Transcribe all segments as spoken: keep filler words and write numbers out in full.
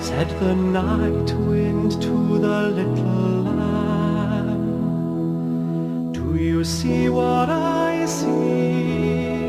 Said the night wind to the little lamb, do you see what I see?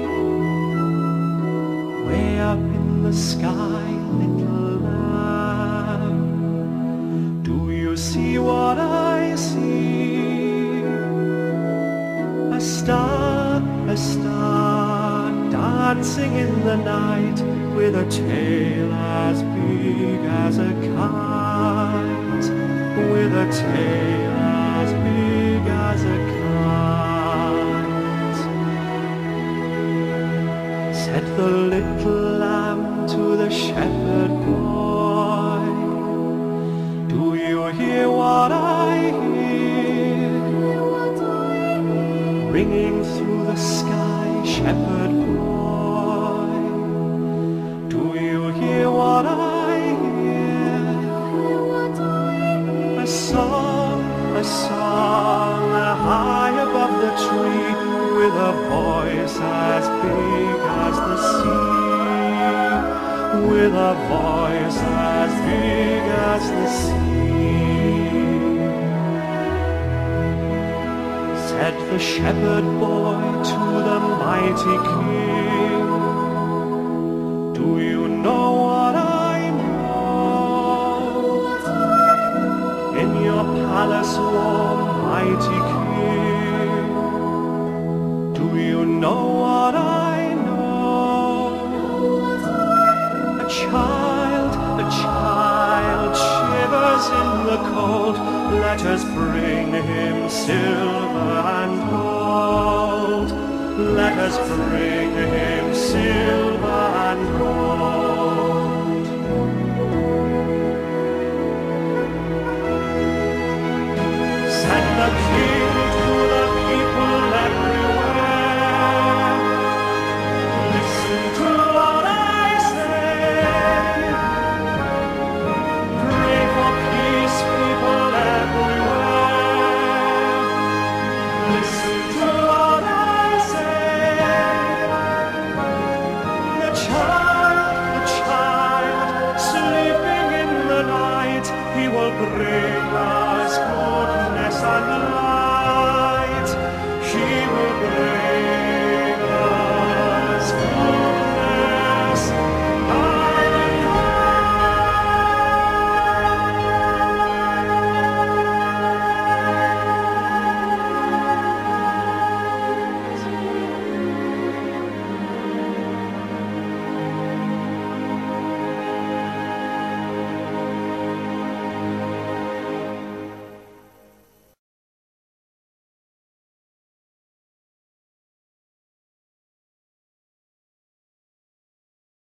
Way up in the sky, little lamb, do you see what I see? A star, a star, dancing in the night, with a tail as big as a kite, with a tail as big as a kite. Said the little lamb to the shepherd boy, do you hear what I hear? Ringing through the sky, shepherd boy, what I hear? A song, a song, high above the tree, with a voice as big as the sea, with a voice as big as the sea. Said the shepherd boy to the mighty king, do you know what I know? In your palace warm, mighty king, do you know what I know? A child, a child shivers in the cold, let us bring him silver and gold. Let us bring him silver and gold. Said the king to the people everywhere, listen to what I say. Pray for peace, people everywhere. Listen to what I say. The child, the child, sleeping in the night, he will bring us